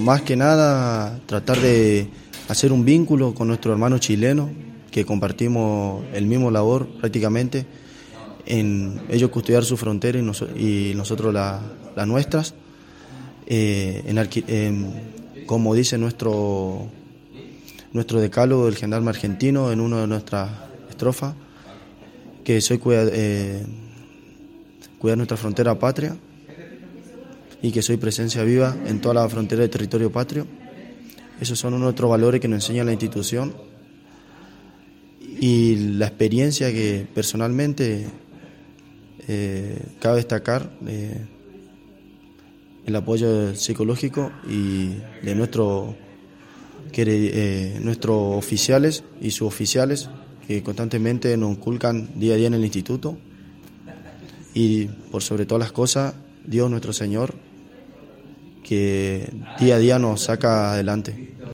más que nada tratar de hacer un vínculo con nuestro hermano chileno, que compartimos el mismo labor prácticamente, en ellos custodiar su frontera y nosotros las nuestras, como dice nuestro decálogo del gendarme argentino en una de nuestras estrofas, que soy cuidar nuestra frontera patria y que soy presencia viva en toda la frontera del territorio patrio. Esos son uno de nuestros valores que nos enseña la institución, y la experiencia que personalmente cabe destacar, el apoyo psicológico y de nuestros oficiales y suboficiales que constantemente nos inculcan día a día en el instituto, y por sobre todas las cosas Dios nuestro Señor, que día a día nos saca adelante.